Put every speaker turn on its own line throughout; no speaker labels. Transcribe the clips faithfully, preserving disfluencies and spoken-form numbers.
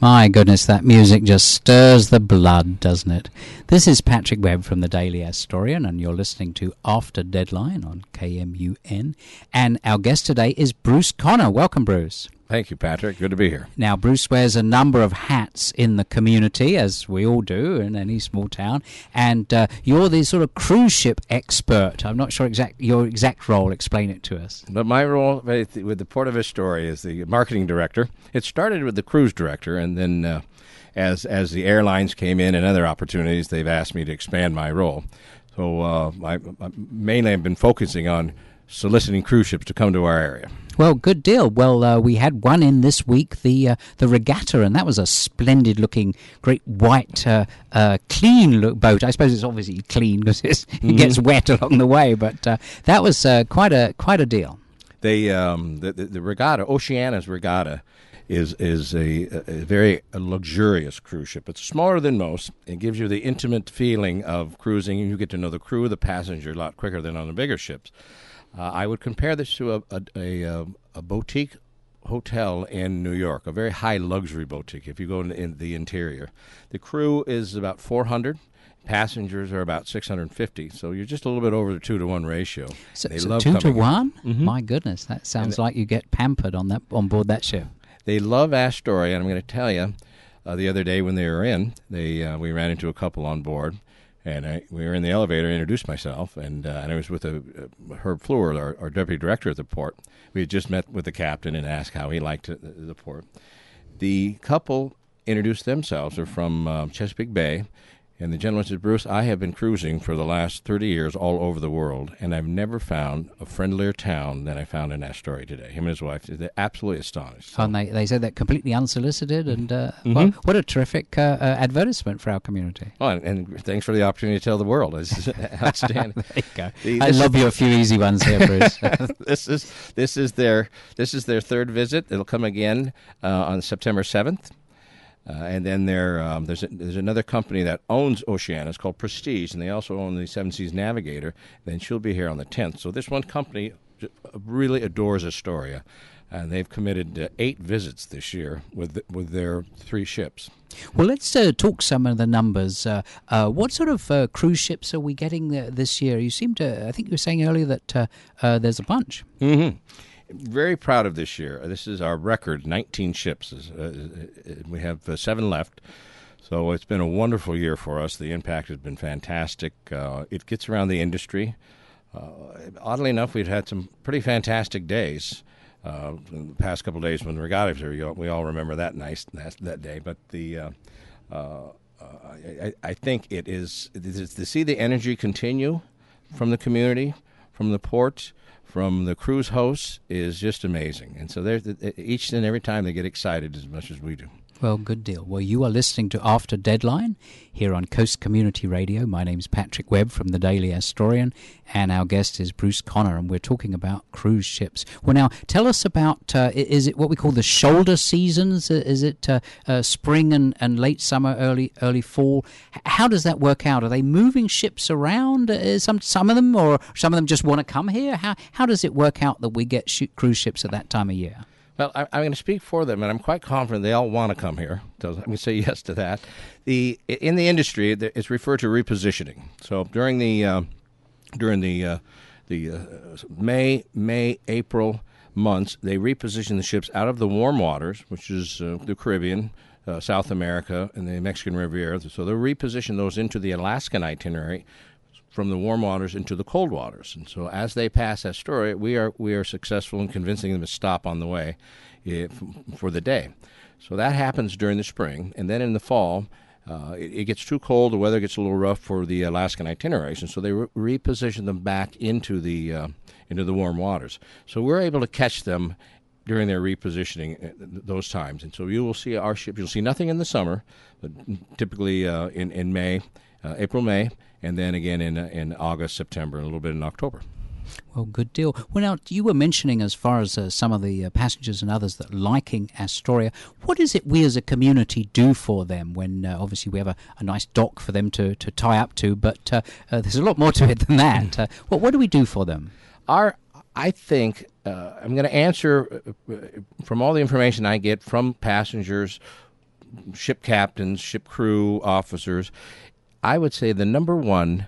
My goodness, that music just stirs the blood, doesn't it? This is Patrick Webb from the Daily Astorian, and you're listening to After Deadline on K M U N. And our guest today is Bruce Conner. Welcome, Bruce.
Thank you, Patrick. Good to be here.
Now, Bruce wears a number of hats in the community, as we all do in any small town, and uh, you're the sort of cruise ship expert. I'm not sure exact your exact role. Explain it to us.
But my role with the Port of Astoria is the marketing director. It started with the cruise director, and then uh, as as the airlines came in and other opportunities, they've asked me to expand my role. So uh, I, I mainly I've been focusing on soliciting cruise ships to come to our area.
Well, good deal. Well, uh, we had one in this week, the uh, the Regatta, and that was a splendid-looking, great white, uh, uh, clean look boat. I suppose it's obviously clean because it mm-hmm. gets wet along the way, but uh, that was uh, quite a quite a deal.
They um, the, the the Regatta, Oceania's Regatta, is is a, a very luxurious cruise ship. It's smaller than most. It gives you the intimate feeling of cruising, and you get to know the crew, the passenger, a lot quicker than on the bigger ships. Uh, I would compare this to a a, a a boutique hotel in New York, a very high luxury boutique. If you go in, in the interior, the crew is about four hundred, passengers are about six hundred fifty. So you're just a little bit over the two to one ratio.
So,
they
so
love
two to
coming
one?
Mm-hmm.
My goodness, that sounds
and
like you get pampered on that on board that ship.
They love Astoria, and I'm going to tell you, uh, the other day when they were in, they uh, we ran into a couple on board. And I, we were in the elevator, I introduced myself, and, uh, and I was with a, uh, Herb Fleur, our, our deputy director at the port. We had just met with the captain and asked how he liked the, the port. The couple introduced themselves. They're from uh, Chesapeake Bay, and the gentleman said, Bruce, I have been cruising for the last thirty years all over the world, and I've never found a friendlier town than I found in Astoria today. Him and his wife, they're absolutely astonished. So.
And they, they said that completely unsolicited, and uh,
mm-hmm.
well, what a terrific uh, uh, advertisement for our community.
Oh, and, and thanks for the opportunity to tell the world. It's outstanding.
There you go.
The,
I love you a few easy ones here, Bruce.
this is this is their this is their third visit. It'll come again uh, on September seventh. Uh, and then there, um, there's a, there's another company that owns Oceania. It's called Prestige, and they also own the Seven Seas Navigator. Then she'll be here on the tenth. So this one company really adores Astoria, and they've committed uh, eight visits this year with with their three ships.
Well, let's uh, talk some of the numbers. Uh, uh, what sort of uh, cruise ships are we getting uh, this year? You seem to, I think you were saying earlier that uh, uh, there's a bunch.
Mm-hmm. Very proud of this year. This is our record, nineteen ships. Uh, we have uh, seven left. So it's been a wonderful year for us. The impact has been fantastic. Uh, it gets around the industry. Uh, oddly enough, we've had some pretty fantastic days. Uh, in the past couple of days when the regatta was here, we all remember that nice that, that day. But the uh, uh, I, I think it is, it is to see the energy continue from the community, from the port, from the cruise hosts is just amazing. And so each and every time they get excited as much as we do.
Well, good deal. Well, you are listening to After Deadline here on Coast Community Radio. My name's Patrick Webb from the Daily Astorian, and our guest is Bruce Conner, and we're talking about cruise ships. Well, now, tell us about, uh, is it what we call the shoulder seasons? Is it uh, uh, spring and, and late summer, early early fall? How does that work out? Are they moving ships around, uh, some some of them, or some of them just want to come here? How, how does it work out that we get sh- cruise ships at that time of year?
Well, I, I'm going to speak for them, and I'm quite confident they all want to come here. So I'm going to say yes to that. The in the industry, it's referred to repositioning. So during the uh, during the uh, the uh, May, May, April months, they reposition the ships out of the warm waters, which is uh, the Caribbean, uh, South America, and the Mexican Riviera. So they'll reposition those into the Alaskan itinerary, from the warm waters into the cold waters. And so as they pass Astoria, we are we are successful in convincing them to stop on the way uh, for the day. So that happens during the spring. And then in the fall, uh, it, it gets too cold, the weather gets a little rough for the Alaskan itineraries, and so they re- reposition them back into the uh, into the warm waters. So we're able to catch them during their repositioning those times. And so you will see our ship, you'll see nothing in the summer, but typically uh, in, in May, uh, April, May, and then again in uh, in August, September, and a little bit in October.
Well, good deal. Well, now, you were mentioning as far as uh, some of the uh, passengers and others that liking Astoria. What is it we as a community do for them when uh, obviously we have a, a nice dock for them to, to tie up to, but uh, uh, there's a lot more to it than that. Uh, what, what do we do for them?
Our, I think, uh, I'm going to answer uh, from all the information I get from passengers ship captains, ship crew officers. I would say the number one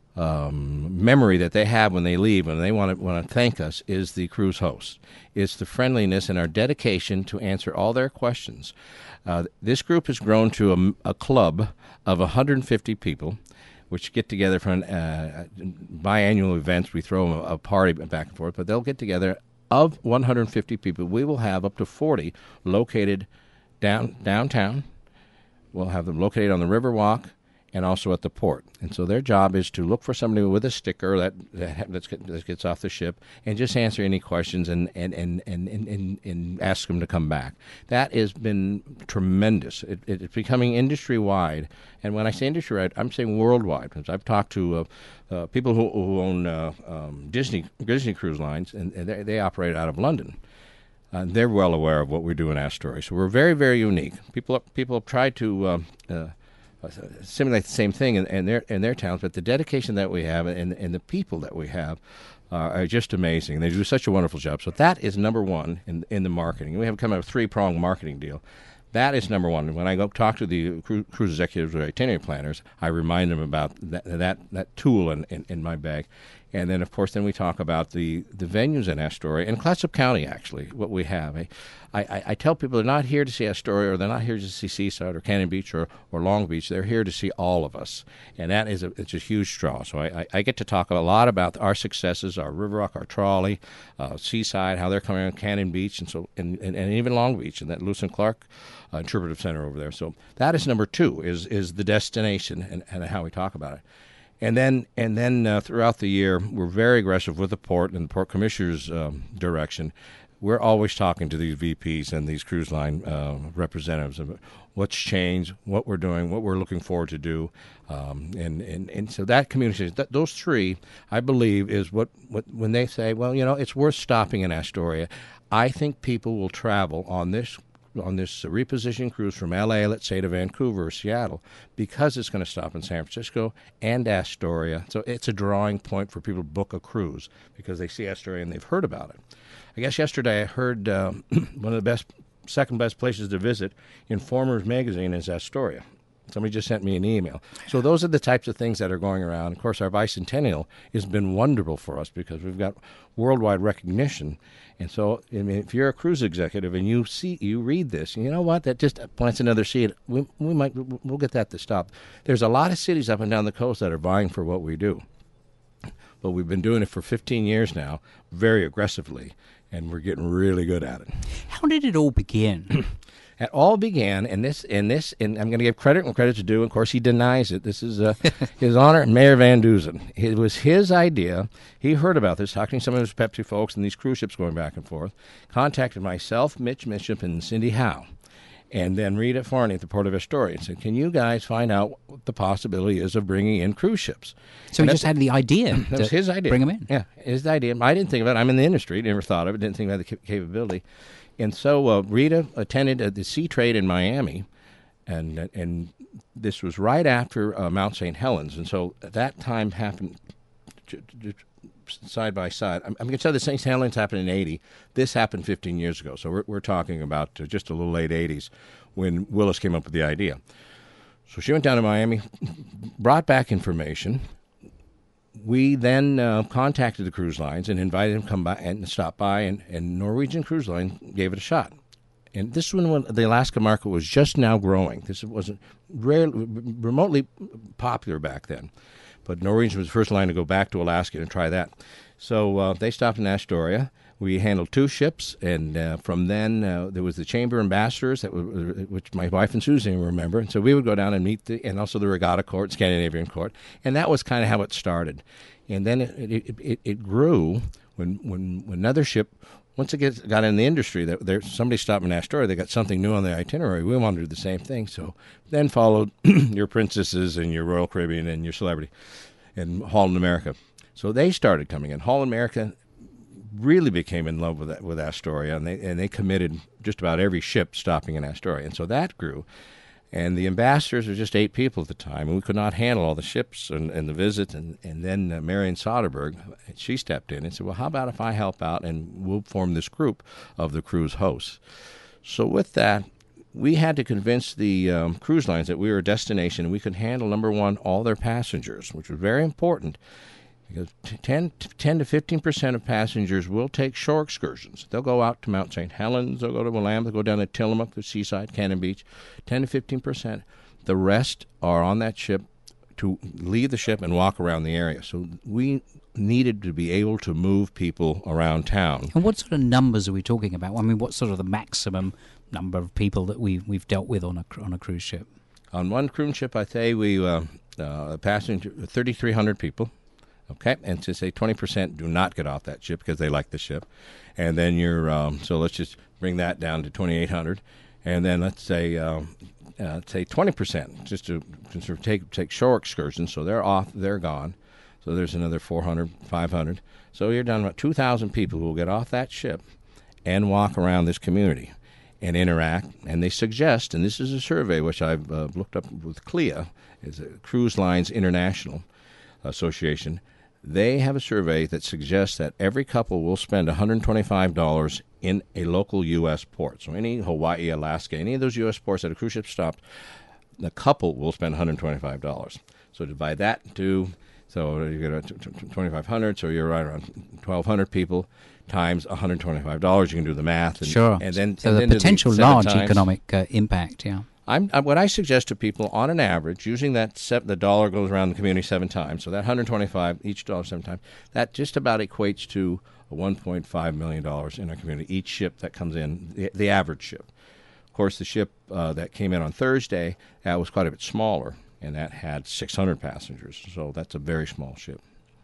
um, memory that they have when they leave, when they want to want to thank us, is the cruise host. It's the friendliness and our dedication to answer all their questions. Uh, this group has grown to a, a club of one hundred fifty people, which get together for an, uh, biannual events. We throw them a, a party back and forth, but they'll get together. Of one hundred fifty people, we will have up to forty located down downtown. We'll have them located on the Riverwalk and also at the port. And so their job is to look for somebody with a sticker that that, that's, that gets off the ship and just answer any questions and, and, and, and, and, and ask them to come back. That has been tremendous. It, it, it's becoming industry-wide. And when I say industry-wide, I'm saying worldwide. Because I've talked to uh, uh, people who, who own uh, um, Disney Disney Cruise Lines, and they, they operate out of London. Uh, they're well aware of what we do in Astoria. So we're very, very unique. People, people have tried to uh, uh, simulate the same thing in, in their in their towns, but the dedication that we have and and the people that we have uh, are just amazing. They do such a wonderful job. So that is number one in in the marketing. We have come up with a three pronged marketing deal. That is number one. When I go talk to the cru- cruise executives or itinerary planners, I remind them about that that, that tool in, in, in my bag. And then, of course, then we talk about the, the venues in Astoria and Clatsop County, actually, what we have. I, I, I tell people they're not here to see Astoria, or they're not here to see Seaside or Cannon Beach or, or Long Beach. They're here to see all of us. And that is a, it's a huge draw. So I, I, I get to talk a lot about our successes, our Riverwalk, our trolley, uh, Seaside, how they're coming on Cannon Beach, and so and, and, and even Long Beach, and that Lewis and Clark uh, Interpretive Center over there. So that is number two, is is the destination and, and how we talk about it. And then, and then uh, throughout the year, we're very aggressive with the port and the port commissioner's um, direction. We're always talking to these V Ps and these cruise line uh, representatives about what's changed, what we're doing, what we're looking forward to do. Um, and, and, and so that communication, th- those three, I believe, is what, what when they say, well, you know, it's worth stopping in Astoria. I think people will travel on this on this repositioning cruise from L A, let's say, to Vancouver or Seattle, because it's going to stop in San Francisco and Astoria. So it's a drawing point for people to book a cruise because they see Astoria and they've heard about it. I guess yesterday I heard uh, one of the best, second best places to visit in Informer's magazine is Astoria. Somebody just sent me an email. So those are the types of things that are going around. Of course, our bicentennial has been wonderful for us because we've got worldwide recognition. And so, I mean, if you're a cruise executive and you see, you read this, you know what? That just plants another seed. We we might we'll get that to stop. There's a lot of cities up and down the coast that are vying for what we do, but we've been doing it for fifteen years now, very aggressively, and we're getting really good at it.
How did it all begin?
It all began, and this, and this, and I'm going to give credit when credit's due. Of course, he denies it. This is uh, His Honor Mayor Van Dusen. It was his idea. He heard about this, talking to some of his Pepsi folks and these cruise ships going back and forth. Contacted myself, Mitch Mitchum, and Cindy Howe, and then Rita Farney at the Port of Astoria, and said, "Can you guys find out what the possibility is of bringing in cruise ships?"
So
and
he just had the idea.
That was his idea.
Bring them in.
Yeah, his idea. I didn't think of it. I'm in the industry. Never thought of it. Didn't think about the capability. And so uh, Rita attended uh, the Sea Trade in Miami, and and this was right after uh, Mount Saint Helens. And so that time happened j- j- side by side. I'm, I'm going to tell you the Saint Helens happened in eighty. This happened fifteen years ago. So we're, we're talking about uh, just a little late eighties when Willis came up with the idea. So she went down to Miami, brought back information. We then uh, contacted the cruise lines and invited them to come by and stop by, and, and Norwegian Cruise Line gave it a shot. And this one, when the Alaska market was just now growing. This wasn't rarely, remotely popular back then. But Norwegian was the first line to go back to Alaska and try that. So uh, they stopped in Astoria. We handled two ships, and uh, from then uh, there was the Chamber Ambassadors, that were, which my wife and Susan remember. And so we would go down and meet, the, and also the Regatta Court, Scandinavian Court, and that was kind of how it started. And then it it, it, it grew when, when when another ship, once it gets, got in the industry, that there somebody stopped in Astoria, they got something new on the itinerary. We wanted to do the same thing. So then followed your Princesses and your Royal Caribbean and your Celebrity and Holland America. So they started coming in. Holland America really became in love with that, with Astoria, and they and they committed just about every ship stopping in Astoria, and so that grew. And the ambassadors were just eight people at the time, and we could not handle all the ships and, and the visits. And and then uh, Marion Soderberg, she stepped in and said, "Well, how about if I help out and we'll form this group of the cruise hosts?" So with that, we had to convince the um, cruise lines that we were a destination and we could handle, number one, all their passengers, which was very important because ten, ten to fifteen percent of passengers will take shore excursions. They'll go out to Mount Saint Helens, they'll go to Willamette, they'll go down to Tillamook, the seaside, Cannon Beach, ten to fifteen percent. The rest are on that ship to leave the ship and walk around the area. So we needed to be able to move people around town.
And what sort of numbers are we talking about? I mean, what's sort of the maximum number of people that we, we've dealt with on a, on a cruise ship?
On one cruise ship, I say we uh, uh, passenger thirty-three hundred people. Okay, and to say twenty percent do not get off that ship because they like the ship. And then you're, um, so let's just bring that down to twenty-eight hundred. And then let's say, um, uh, say twenty percent, just to, to sort of take, take shore excursions. So they're off, they're gone. So there's another four hundred, five hundred. So you're down about two thousand people who will get off that ship and walk around this community and interact. And they suggest, and this is a survey which I've uh, looked up with C L I A, is a Cruise Lines International Association. They have a survey that suggests that every couple will spend one hundred twenty-five dollars in a local U S port. So any Hawaii, Alaska, any of those U S ports that a cruise ship stopped, the couple will spend one hundred twenty-five dollars. So divide that into, so you get twenty-five hundred, so you're right around twelve hundred people times one hundred twenty-five dollars. You can do the math. And,
sure.
And then,
so
and
the
then
potential
the
large
times.
economic uh, impact, yeah.
I'm, I, what I suggest to people, on an average, using that set, the dollar goes around the community seven times, so that one hundred twenty-five each dollar seven times, that just about equates to one point five million dollars in our community, each ship that comes in, the, the average ship. Of course, the ship uh, that came in on Thursday, that was quite a bit smaller, and that had six hundred passengers, so that's a very small ship.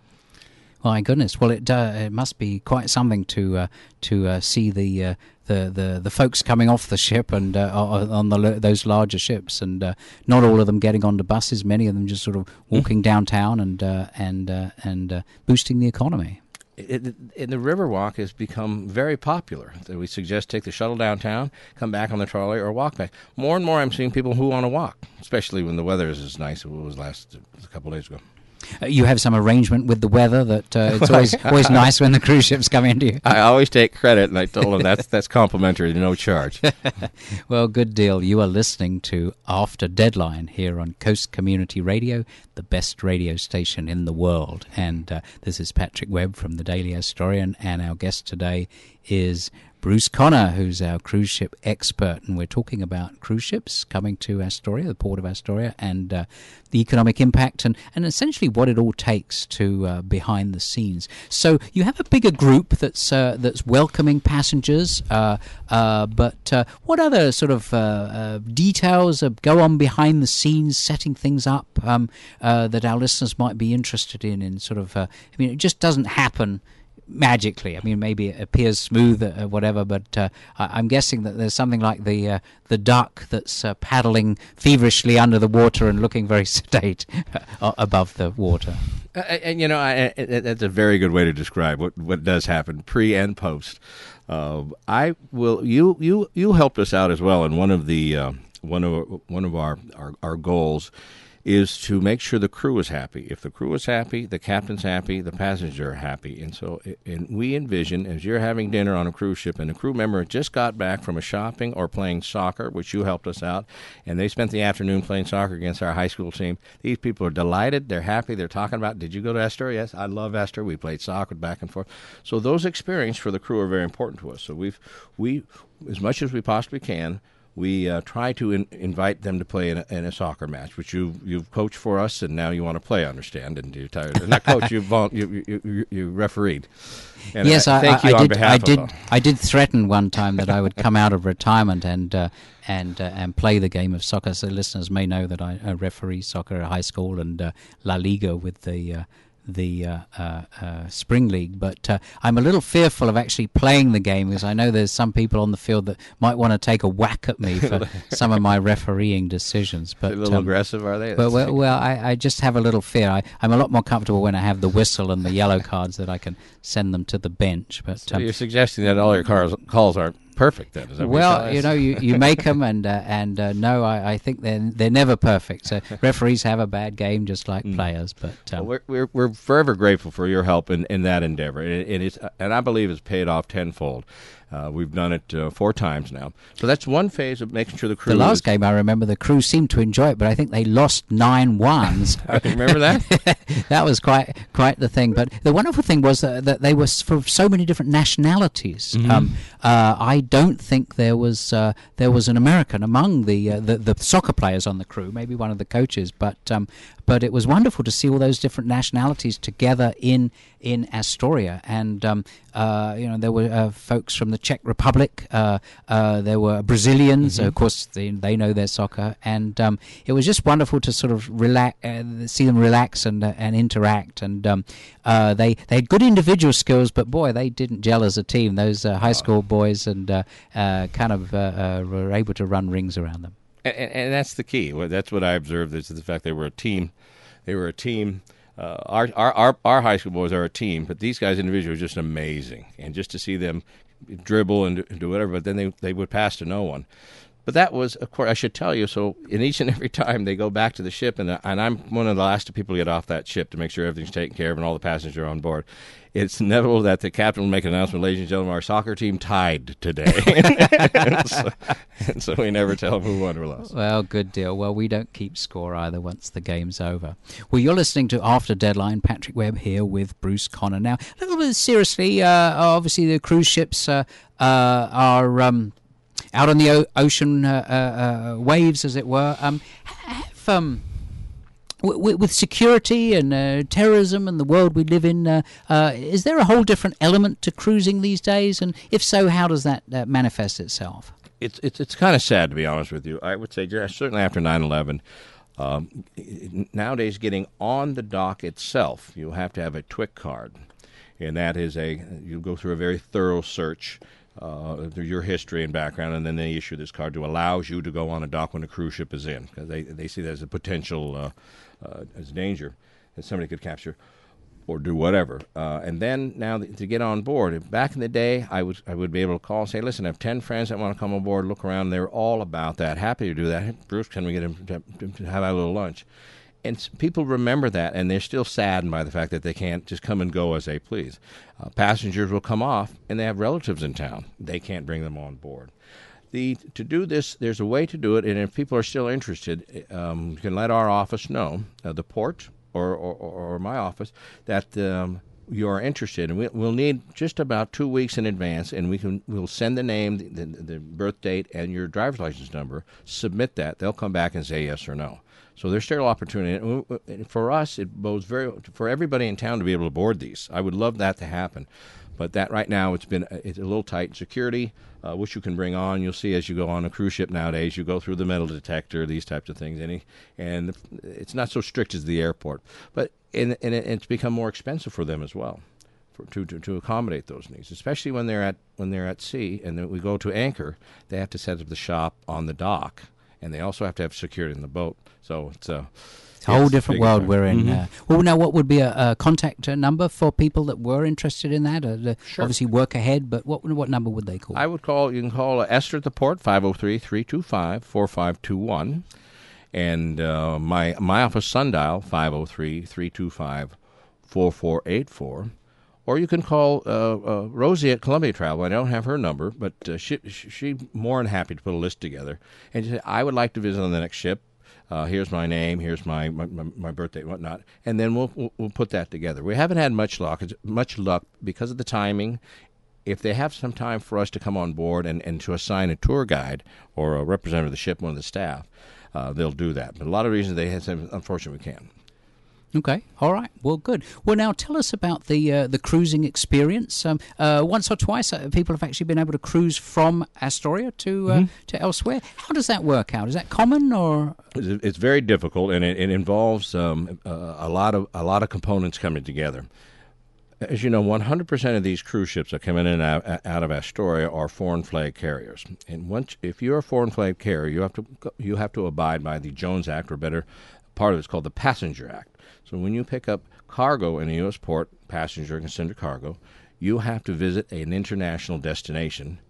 My goodness! Well, it uh, it must be quite something to uh, to uh, see the, uh, the the the folks coming off the ship and uh, on the those larger ships, and uh, not all of them getting onto buses. Many of them just sort of walking downtown and uh, and uh, and uh, boosting the economy.
It, it, it, the Riverwalk has become very popular. So we suggest take the shuttle downtown, come back on the trolley, or walk back. More and more, I'm seeing people who want to walk, especially when the weather is as nice as it was last a couple of days ago.
Uh, you have some arrangement with the weather that uh, it's always always nice when the cruise ships come into you.
I always take credit, and I told them that's that's complimentary, no charge.
Well, good deal. You are listening to After Deadline here on Coast Community Radio, the best radio station in the world. And uh, this is Patrick Webb from the Daily Astorian, and our guest today is Bruce Conner, who's our cruise ship expert, and we're talking about cruise ships coming to Astoria, the port of Astoria, and uh, the economic impact and, and essentially what it all takes to uh, behind the scenes. So you have a bigger group that's uh, that's welcoming passengers, uh, uh, but uh, what other sort of uh, uh, details uh, go on behind the scenes, setting things up um, uh, that our listeners might be interested in? In sort of, uh, I mean, it just doesn't happen magically. I mean, maybe it appears smooth or whatever, but uh, I- I'm guessing that there's something like the uh, the duck that's uh, paddling feverishly under the water and looking very sedate uh, above the water.
Uh, and, you know, I, I, that's a very good way to describe what, what does happen pre and post. Uh, I will. You you you helped us out as well, and one of the uh, one of one of our, our, our goals is to make sure the crew is happy. If the crew is happy, the captain's happy, the passengers are happy. And so and we envision, as you're having dinner on a cruise ship and a crew member just got back from a shopping or playing soccer, which you helped us out, and they spent the afternoon playing soccer against our high school team, these people are delighted, they're happy, they're talking about, did you go to Astoria? Yes, I love Astoria. We played soccer back and forth. So those experiences for the crew are very important to us. So we've, we, as much as we possibly can, we uh, try to in, invite them to play in a, in a soccer match, which you you've coached for us, and now you want to play. I understand, and you tired? Not coach, you, vol- you you you you refereed. And
yes, I,
I, thank
I,
you
I
on
did.
behalf
I
of
did.
them.
I did threaten one time that I would come out of retirement and uh, and uh, and play the game of soccer. So listeners may know that I uh, referee soccer at high school and uh, La Liga with the. Uh, the uh, uh, uh, Spring League, but uh, I'm a little fearful of actually playing the game because I know there's some people on the field that might want to take a whack at me for some of my refereeing decisions. But
a little
um,
aggressive, are they?
But, well, well I, I just have a little fear. I, I'm a lot more comfortable when I have the whistle and the yellow cards that I can send them to the bench. But
so
um,
you're suggesting that all your cars, calls aren't perfect then. Is that
well,
what
you know, you, you make them, and uh, and uh, no, I, I think they're they're never perfect. So referees have a bad game, just like mm. players. But um,
well, we're, we're we're forever grateful for your help in, in that endeavor. It, it is, and I believe it's paid off tenfold. Uh, we've done it uh, four times now. So that's one phase of making sure the crew...
The last
is,
game, I remember, the crew seemed to enjoy it, but I think they lost nine one.
I remember that?
That was quite quite the thing. But the wonderful thing was that, that they were from so many different nationalities. Mm-hmm. Um, uh, I don't think there was uh, there was an American among the, uh, the the soccer players on the crew, maybe one of the coaches, but... Um, But it was wonderful to see all those different nationalities together in in Astoria, and um, uh, you know there were uh, folks from the Czech Republic, uh, uh, there were Brazilians, mm-hmm. of course they, they know their soccer, and um, it was just wonderful to sort of relax, uh, see them relax and uh, and interact, and um, uh, they they had good individual skills, but boy, they didn't gel as a team. Those uh, high school boys and uh, uh, kind of uh, uh, were able to run rings around them.
And, and that's the key. That's what I observed, is the fact they were a team. They were a team. Uh, our, our our our high school boys are a team, but these guys individually are just amazing. And just to see them dribble and do whatever, but then they, they would pass to no one. But that was, of course, I should tell you, so in each and every time they go back to the ship, and and I'm one of the last people to get off that ship to make sure everything's taken care of and all the passengers are on board. It's inevitable that the captain will make an announcement, ladies and gentlemen, our soccer team tied today. and, so, and so we never tell them who won or lost.
Well, good deal. Well, we don't keep score either once the game's over. Well, you're listening to After Deadline. Patrick Webb here with Bruce Conner. Now, a little bit seriously, uh, obviously the cruise ships uh, uh, are... Um, out on the o- ocean uh, uh, waves, as it were. Um, have, um, w- with security and uh, terrorism and the world we live in, uh, uh, is there a whole different element to cruising these days? And if so, how does that uh, manifest itself?
It's it's it's kind of sad, to be honest with you. I would say certainly after nine eleven, um, nowadays getting on the dock itself, you have to have a TWIC card. And that is a, you go through a very thorough search Uh, through your history and background, and then they issue this card to allows you to go on a dock when a cruise ship is in, because they, they see that as a potential uh, uh, as danger that somebody could capture or do whatever. Uh, and then now th- to get on board, back in the day, I was I would be able to call and say, listen, I have ten friends that want to come on board, look around, they're all about that, happy to do that. Hey, Bruce, can we get him to, to have a little lunch? And people remember that, and they're still saddened by the fact that they can't just come and go as they please. Uh, passengers will come off, and they have relatives in town. They can't bring them on board. The to do this, there's a way to do it, and if people are still interested, um, you can let our office know, uh, the port or, or, or my office, that um, you are interested. And we, we'll need just about two weeks in advance, and we can we'll send the name, the, the birth date, and your driver's license number. Submit that. They'll come back and say yes or no. So there's still opportunity. And for us, it bodes very for everybody in town to be able to board these. I would love that to happen, but that right now it's been it's a little tight. Security, uh, which you can bring on. You'll see as you go on a cruise ship nowadays, you go through the metal detector, these types of things, and and it's not so strict as the airport. But and, and it's become more expensive for them as well, for, to, to to accommodate those needs, especially when they're at when they're at sea and then we go to anchor. They have to set up the shop on the dock. And they also have to have security in the boat. So it's a,
it's a whole different world we're in.
Mm-hmm.
Uh, well, now, what would be a, a contact uh, number for people that were interested in that? Uh, the,
sure.
Obviously, work ahead, but what what number would they call?
I would call, you can call uh, Esther at the port, five oh three, three two five, four five two one. And uh, my, my office, Sundial, five oh three, three two five, four four eight four. Or you can call uh, uh, Rosie at Columbia Travel. I don't have her number, but uh, she she's more than happy to put a list together. And she said, I would like to visit on the next ship. Uh, here's my name. Here's my, my, my birthday and whatnot. And then we'll, we'll we'll put that together. We haven't had much luck, much luck because of the timing. If they have some time for us to come on board and, and to assign a tour guide or a representative of the ship, one of the staff, uh, they'll do that. But a lot of reasons they have said, unfortunately, we can't.
Okay, all right. Well, good. Well, now tell us about the uh, the cruising experience. Um, uh, once or twice, uh, people have actually been able to cruise from Astoria to uh, mm-hmm. to elsewhere. How does that work out? Is that common, or
it's very difficult, and it, it involves um, uh, a lot of a lot of components coming together. As you know, one hundred percent of these cruise ships that come in and out, out of Astoria are foreign flag carriers. And once, if you're a foreign flag carrier, you have to you have to abide by the Jones Act, or better, part of it's called the Passenger Act. So when you pick up cargo in a U S port, passenger and considered cargo, you have to visit an international destination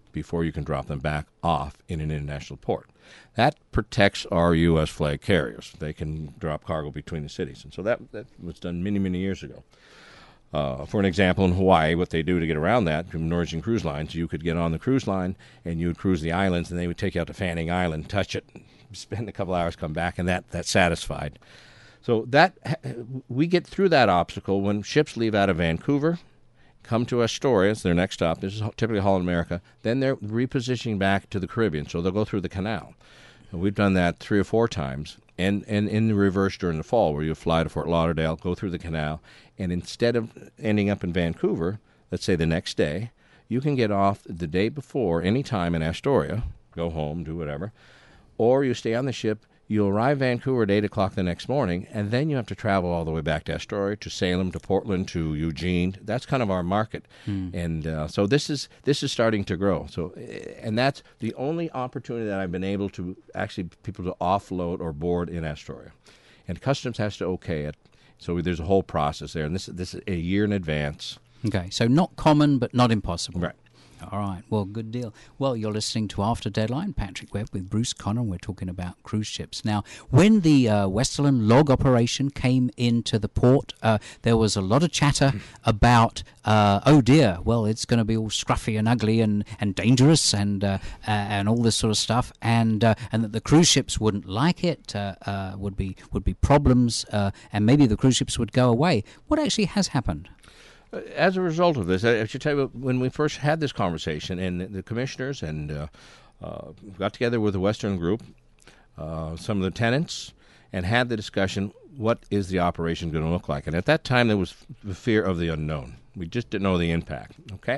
before you can drop them back off in an international port. That protects our U S flag carriers. They can drop cargo between the cities. And so that, that was done many, many years ago. Uh, for an example, in Hawaii, what they do to get around that, from Norwegian Cruise Lines, you could get on the cruise line and you would cruise the islands, and they would take you out to Fanning Island, touch it, spend a couple hours, come back, and that that's satisfied. So that we get through that obstacle when ships leave out of Vancouver, come to Astoria, it's their next stop. This is typically Holland America. Then they're repositioning back to the Caribbean, so they'll go through the canal. And we've done that three or four times, and, and in the reverse during the fall, where you fly to Fort Lauderdale, go through the canal, and instead of ending up in Vancouver, let's say the next day, you can get off the day before, any time in Astoria, go home, do whatever, or you stay on the ship. You arrive Vancouver at eight o'clock the next morning, and then you have to travel all the way back to Astoria, to Salem, to Portland, to Eugene. That's kind of our market. Mm. And uh, so this is this is starting to grow. So, and that's the only opportunity that I've been able to actually people to offload or board in Astoria. And Customs has to okay it. So there's a whole process there. And this, this is a year in advance.
Okay, so not common, but not impossible.
Right.
All right. Well, good deal. Well, you're listening to After Deadline. Patrick Webb with Bruce Conner. We're talking about cruise ships. Now, when the uh, Westerland log operation came into the port, uh, there was a lot of chatter about, uh, oh dear, well, it's going to be all scruffy and ugly and, and dangerous and uh, uh, and all this sort of stuff, and uh, and that the cruise ships wouldn't like it, uh, uh, would be would be problems, uh, and maybe the cruise ships would go away. What actually has happened?
As a result of this, I should tell you, when we first had this conversation, and the commissioners and uh, uh, got together with the Western Group, uh, some of the tenants, and had the discussion, what is the operation going to look like? And at that time, there was the fear of the unknown. We just didn't know the impact, okay?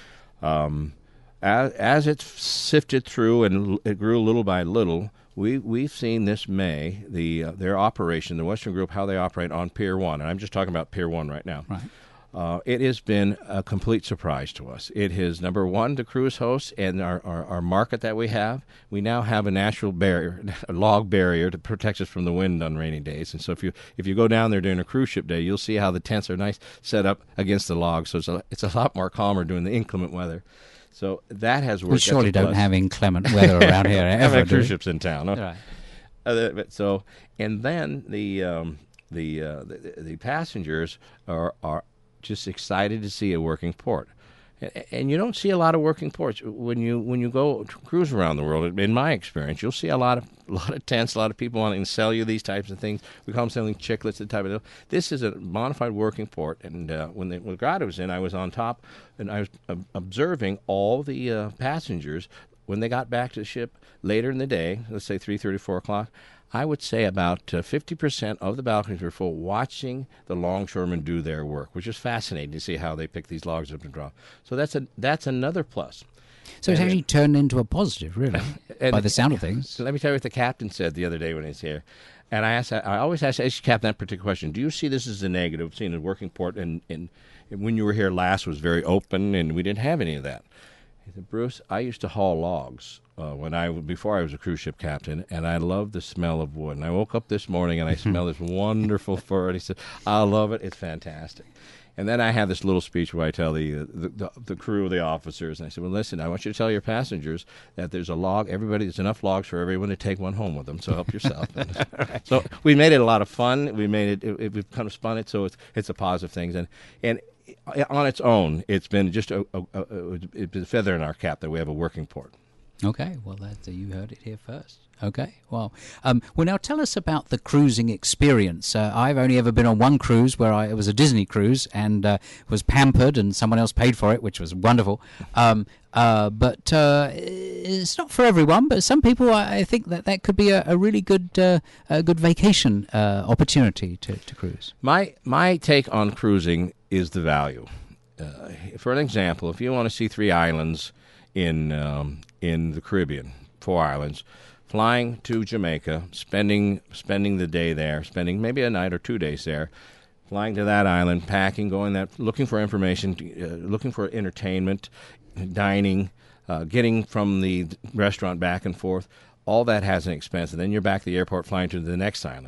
Um, as, as it's sifted through and it grew little by little, we, we've seen this May, the uh, their operation, the Western Group, how they operate on Pier one. And I'm just talking about Pier one right now.
Right.
Uh, it has been a complete surprise to us. It is, number one, the cruise hosts and our, our, our market that we have. We now have a natural barrier, a log barrier to protect us from the wind on rainy days. And so if you if you go down there during a cruise ship day, you'll see how the tents are nice set up against the logs. So it's a, it's a lot more calmer during the inclement weather. So that has worked.
We surely don't have inclement weather around here ever.
Have cruise ships in town. Huh?
Right.
Uh, but so, and then the um, the, uh, the the passengers are are. just excited to see a working port. And you don't see a lot of working ports. When you when you go to cruise around the world, in my experience, you'll see a lot of a lot of tents, a lot of people wanting to sell you these types of things. We call them selling chiclets, the type of deal. This is a bona fide working port. And uh, when the when Grotto was in, I was on top, and I was uh, observing all the uh, passengers when they got back to the ship later in the day, let's say three thirty, four o'clock. I would say about uh, fifty percent of the balconies were full watching the longshoremen do their work, which is fascinating to see how they pick these logs up and drop. So that's a that's another plus.
So it's
and
actually
it,
turned into a positive, really, by the sound of things.
So let me tell you what the captain said the other day when he's here. And I asked, I always ask the captain that particular question. Do you see this as a negative, seeing a working port, and, and, and when you were here last was very open, and we didn't have any of that? He said, Bruce, I used to haul logs uh, when I before I was a cruise ship captain, and I loved the smell of wood. And I woke up this morning and I smell this wonderful fur. And he said, I love it. It's fantastic. And then I have this little speech where I tell the, uh, the, the the crew, the officers, and I said, well, listen, I want you to tell your passengers that there's a log. Everybody, there's enough logs for everyone to take one home with them. So help yourself. Right. So we made it a lot of fun. We made it. it, it we've kind of spun it so it's it's a positive thing. And and. On its own, it's been just a, a, a, a, a feather in our cap that we have a working port.
Okay, well, that, uh, you heard it here first. Okay, well, um, well, now tell us about the cruising experience. Uh, I've only ever been on one cruise where I, it was a Disney cruise and uh, was pampered and someone else paid for it, which was wonderful. Um, uh, but uh, it's not for everyone, but some people, I, I think that that could be a, a really good uh, a good vacation uh, opportunity to, to cruise.
My, my take on cruising is the value. Uh, for an example, if you want to see three islands in um, in the Caribbean, four islands, flying to Jamaica, spending spending the day there, spending maybe a night or two days there, flying to that island, packing, going that, looking for information, uh, looking for entertainment, dining, uh, getting from the restaurant back and forth, all that has an expense. And then you're back at the airport flying to the next island.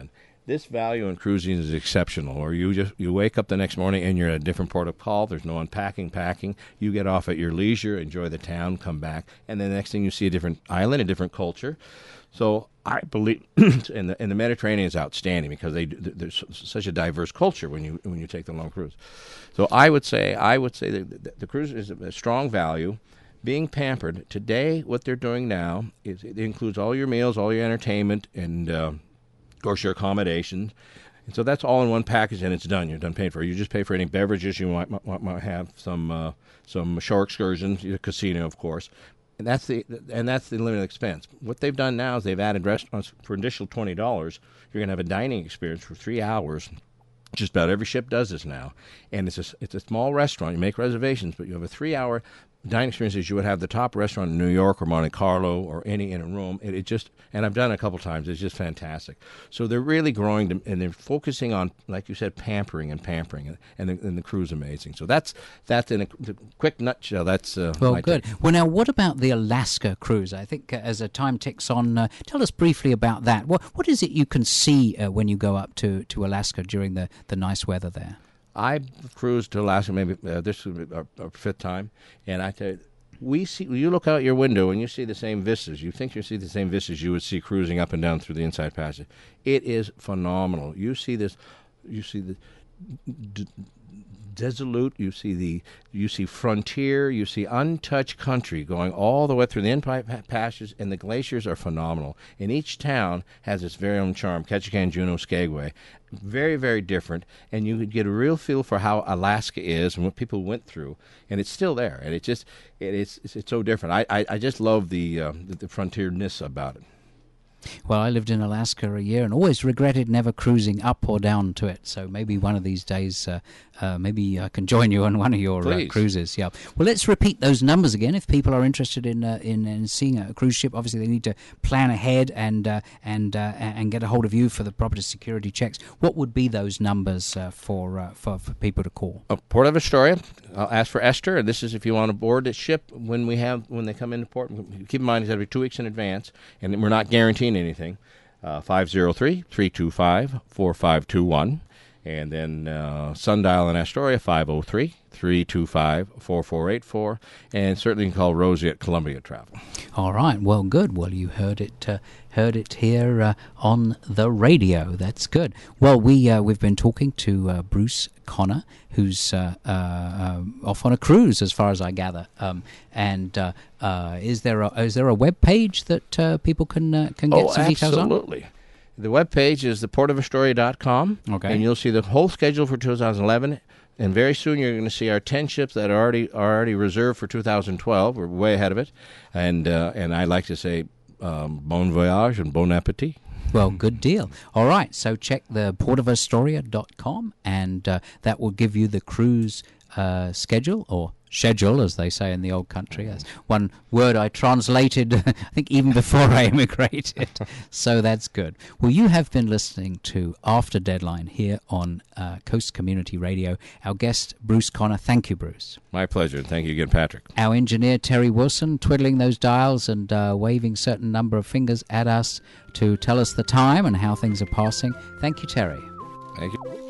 this value in cruising is exceptional. Or you just you wake up the next morning and you're at a different port of call. There's no unpacking, packing. You get off at your leisure, enjoy the town, come back, and then the next thing you see a different island, a different culture. So I believe, and the, and the Mediterranean is outstanding because they there's such a diverse culture when you when you take the long cruise. So I would say I would say that the, the cruise is a strong value. Being pampered today, what they're doing now is it includes all your meals, all your entertainment, and uh, of course your accommodations. And so that's all in one package, and it's done. You're done paying for it. You just pay for any beverages you might might, might have, some uh, some shore excursions, a casino, of course. And that's the and that's the limited expense. What they've done now is they've added restaurants for additional twenty dollars. You're going to have a dining experience for three hours. Just about every ship does this now, and it's a it's a small restaurant. You make reservations, but you have a three-hour dining experience as you would have the top restaurant in New York or Monte Carlo or any in a room. It, it just and I've done it a couple times. It's just fantastic. So they're really growing to, and they're focusing on, like you said, pampering and pampering, and and the, and the crew's amazing. So that's that's in a quick nutshell. That's uh,
well,
my
good.
take.
Well, now what about the Alaska cruise? I think uh, as the time ticks on, uh, tell us briefly about that. What what is it you can see uh, when you go up to, to Alaska during the, the nice weather there?
I cruised to Alaska maybe uh, this is our, our fifth time, and I tell you, we see. You look out your window and you see the same vistas. You think you see the same vistas you would see cruising up and down through the Inside Passage. It is phenomenal. You see this. You see the. D- Desolate, you see the, you see frontier, you see untouched country going all the way through the Inside Passage, and the glaciers are phenomenal. And each town has its very own charm. Ketchikan, Juneau, Skagway, very, very different. And you could get a real feel for how Alaska is and what people went through, and it's still there. And it just, it, it's, it's it's so different. I I, I just love the, uh, the the frontierness about it.
Well, I lived in Alaska a year and always regretted never cruising up or down to it. So maybe one of these days, uh, uh, maybe I can join you on one of your uh, cruises. Yeah. Well, let's repeat those numbers again. If people are interested in uh, in, in seeing a cruise ship, obviously they need to plan ahead and uh, and uh, and get a hold of you for the proper security checks. What would be those numbers uh, for, uh, for for people to call?
Uh, Port of Astoria. I'll ask for Esther, and this is if you want to board the ship when we have when they come into port. Keep in mind it's got to be two weeks in advance, and we're not guaranteeing anything. Uh, five oh three, three two five, four five two one. And then uh, Sundial in Astoria, five oh three, three two five, four four eight four. And certainly you can call Rosie at Columbia Travel.
All right. Well, good. Well, you heard it uh, heard it here uh, on the radio. That's good. Well, we, uh, we've been talking to uh, Bruce Conner, who's uh, uh, uh, off on a cruise, as far as I gather. Um, and uh, uh, is there a, is there a web page that uh, people can uh, can get
oh,
some details on?
Absolutely. The web page is the port of astoria dot com,
okay.
And you'll see the whole schedule for two thousand eleven. And very soon you're going to see our ten ships that are already are already reserved for two thousand twelve. We're way ahead of it, and uh, and I like to say um, bon voyage and bon appetit.
Well, good deal. All right, so check the port of astoria dot com, and uh, that will give you the cruise uh, schedule, or schedule, as they say in the old country. That's one word I translated, I think, even before I immigrated. So that's good. Well, you have been listening to After Deadline here on uh, Coast Community Radio. Our guest, Bruce Conner. Thank you, Bruce.
My pleasure. Thank you again, Patrick.
Our engineer, Terry Wilson, twiddling those dials and uh, waving certain number of fingers at us to tell us the time and how things are passing. Thank you, Terry.
Thank you.